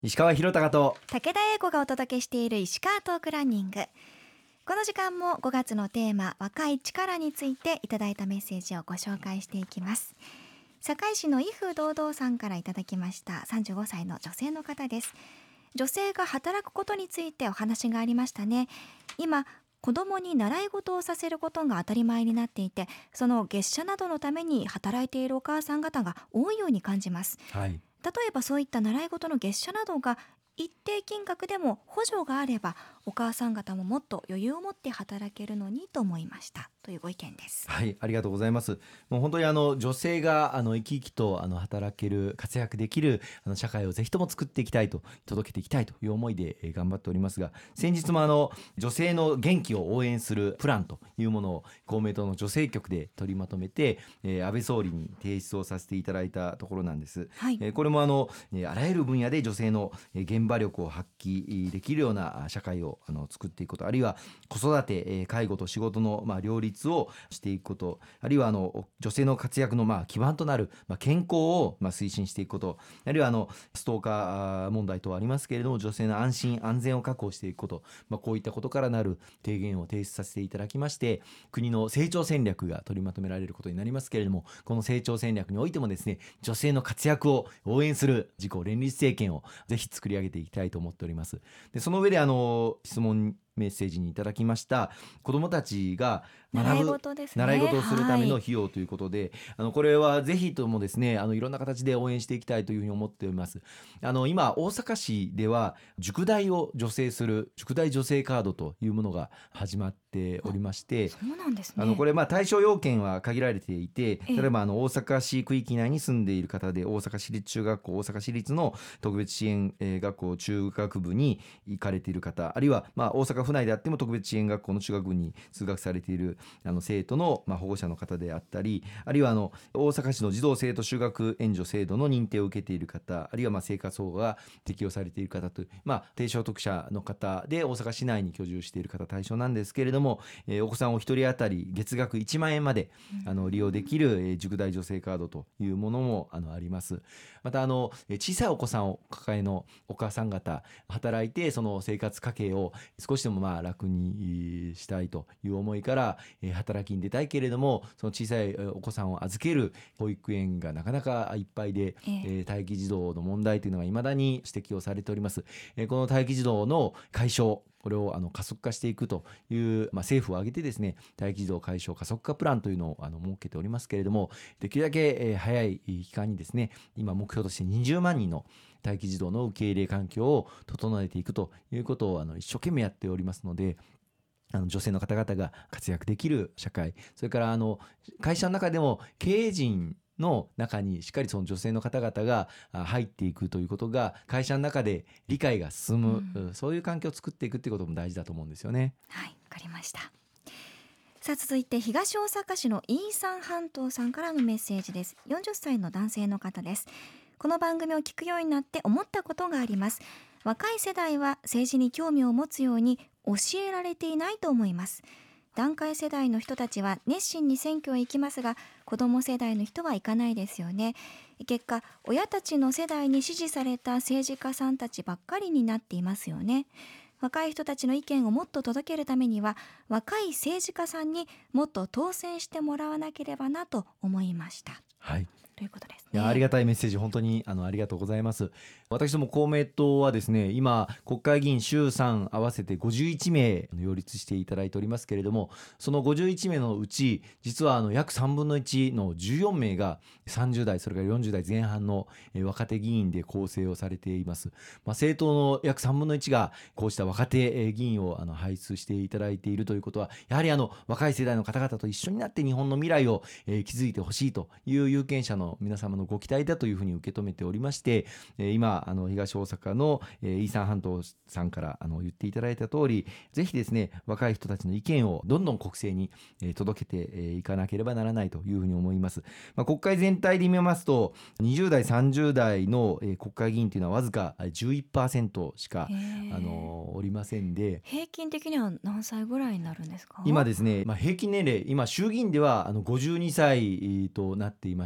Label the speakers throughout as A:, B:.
A: 石川博隆と
B: 武田英子がお届けしている石川トークランニング。この時間も5月のテーマ若い力についていただいたメッセージをご紹介していきます。堺市の威風堂々さんからいただきました。35歳の女性の方です。女性が働くことについてお話がありましたね。今子供に習い事をさせることが当たり前になっていて、その月謝などのために働いているお母さん方が多いように感じます。
A: はい、
B: 例えばそういった習い事の月謝などが一定金額でも補助があれば、お母さん方ももっと余裕を持って働けるのにと思いましたというご意見です。
A: はい、ありがとうございます。もう本当に女性が生き生きと働ける活躍できる社会をぜひとも作っていきたいと届けていきたいという思いで頑張っておりますが、先日も女性の元気を応援するプランというものを公明党の女性局で取りまとめて、安倍総理に提出をさせていただいたところなんです。
B: はい、
A: これもあらゆる分野で女性の現場力を発揮できるような社会を作っていくこと、あるいは子育て介護と仕事の両立をしていくこと、あるいは女性の活躍の基盤となる健康を推進していくこと、あるいはストーカー問題等ありますけれども、女性の安心安全を確保していくこと、こういったことからなる提言を提出させていただきまして、国の成長戦略が取りまとめられることになりますけれども、この成長戦略においてもですね、女性の活躍を応援する自公連立政権をぜひ作り上げていきたいと思っております。でその上で質問メッセージにいただきました子どもたちが
B: 習い事ですね。
A: 習い事をするための
B: はい、
A: 費用ということで、これはぜひともですねいろんな形で応援していきたいというふうに思っております。今大阪市では塾代を助成する塾代助成カードというものが始まっておりまして、
B: そうなんですね。
A: これ対象要件は限られていて、
B: ええ
A: 例えば大阪市区域内に住んでいる方で大阪市立中学校、大阪市立の特別支援学校中学部に行かれている方、あるいは大阪府内であっても特別支援学校の中学部に通学されている生徒の保護者の方であったり、あるいは大阪市の児童生徒就学援助制度の認定を受けている方、あるいは生活保護が適用されている方という、低所得者の方で大阪市内に居住している方対象なんですけれども、お子さんお一人当たり月額1万円まで利用できる塾代助成カードというものもあります。また小さいお子さんを抱えのお母さん方、働いてその生活家計を少しでも楽にしたいという思いから働きに出たいけれども、その小さいお子さんを預ける保育園がなかなかいっぱいで、待機児童の問題というのが未だに指摘をされております。この待機児童の解消、これを加速化していくという、政府を挙げてですね、待機児童解消加速化プランというのを設けておりますけれども、できるだけ早い期間にですね、今目標として20万人の待機児童の受け入れ環境を整えていくということを一生懸命やっておりますので、女性の方々が活躍できる社会、それから会社の中でも経営陣の中にしっかりその女性の方々が入っていくということが、会社の中で理解が進む、そういう環境を作っていくっていうことも大事だと思うんですよね。
B: はい、わかりました。さあ続いて東大阪市のイーサン半島さんからのメッセージです。40歳の男性の方です。この番組を聞くようになって思ったことがあります。若い世代は政治に興味を持つように教えられていないと思います。団塊世代の人たちは熱心に選挙へ行きますが、子ども世代の人は行かないですよね。結果、親たちの世代に支持された政治家さんたちばっかりになっていますよね。若い人たちの意見をもっと届けるためには、若い政治家さんにもっと当選してもらわなければなと思いました。
A: はい、
B: ということです
A: いや、ありがたいメッセージ、本当にありがとうございます。私ども公明党はですね、今国会議員衆参合わせて51名擁立していただいておりますけれども、その51名のうち実は約3分の1の14名が30代それから40代前半の若手議員で構成をされています。政党の約3分の1がこうした若手議員を輩出していただいているということは、やはり若い世代の方々と一緒になって日本の未来を築いてほしいという有権者の皆様のご期待だというふうに受け止めておりまして、今東大阪のイーサン半島さんから言っていただいた通り、ぜひですね若い人たちの意見をどんどん国政に届けていかなければならないというふうに思います。国会全体で見ますと20代30代の国会議員というのはわずか 11% しかおりませんで、
B: 平均的には何歳ぐらいになるんですか？
A: 今ですね、平均年齢今衆議院では52歳となっていまして、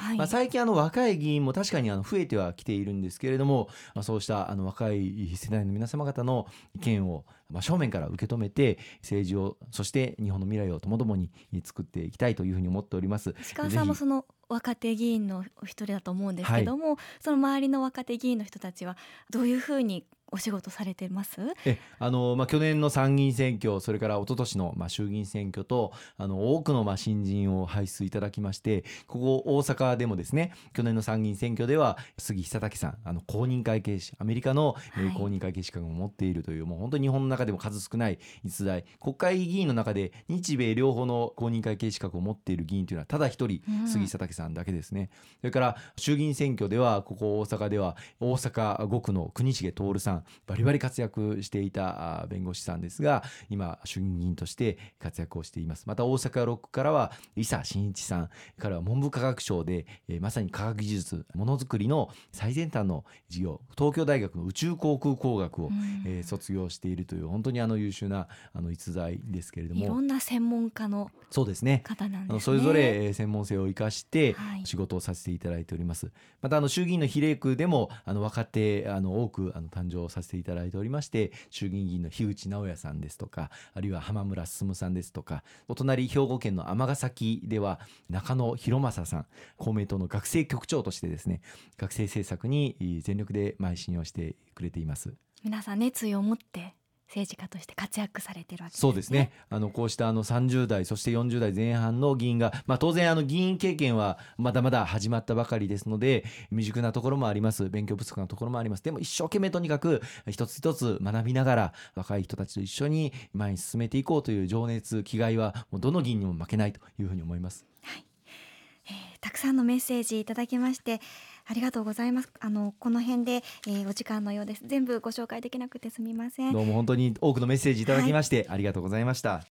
B: はい
A: 最近若い議員も確かに増えてはきているんですけれども、そうした若い世代の皆様方の意見を正面から受け止めて、政治を、そして日本の未来をともどもに作っていきたいというふうに思っております。
B: 石川さんも
A: ぜひ
B: その若手議員のお一人だと思うんですけども、その周りの若手議員の人たちはどういうふうにお仕事されてます？
A: 去年の参議院選挙、それから一昨年の衆議院選挙と多くの新人を輩出いただきまして、ここ大阪でもですね、去年の参議院選挙では杉久武さん、公認会計士、アメリカの、公認会計士資格を持っているという、もう本当に日本の中でも数少ない逸材、国会議員の中で日米両方の公認会計士資格を持っている議員というのはただ一人、杉久武さんだけですね。それから衆議院選挙では、ここ大阪では大阪5区の国重徹さん、バリバリ活躍していた弁護士さんですが、今衆議院議員として活躍をしています。また大阪6区からは伊佐真一さん、彼は文部科学省で、まさに科学技術、ものづくりの最先端の事業、東京大学の宇宙航空工学を、卒業しているという、本当に優秀な逸材ですけれども、
B: いろんな専門家の
A: そうですね、
B: 方なんですね。
A: それぞれ専門性を生かして
B: はい
A: 仕事をさせていただいております。また衆議院の比例区でも若手多く誕生させていただいておりまして、衆議院議員の樋口直哉さんですとか、あるいは浜村進さんですとか、お隣兵庫県の尼崎では中野博正さん、公明党の学生局長としてですね、学生政策に全力で邁進をしてくれています。
B: 皆さん熱意を持って政治家として活躍されてるわけですね。
A: そうですね。こうした30代そして40代前半の議員が、当然議員経験はまだまだ始まったばかりですので、未熟なところもあります、勉強不足なところもあります。でも一生懸命とにかく一つ一つ学びながら、若い人たちと一緒に前に進めていこうという情熱、気概はもうどの議員にも負けないというふうに思います。
B: たくさんのメッセージいただきましてありがとうございます。この辺で、お時間のようです。全部ご紹介できなくてすみません。
A: どうも本当に多くのメッセージいただきまして、ありがとうございました。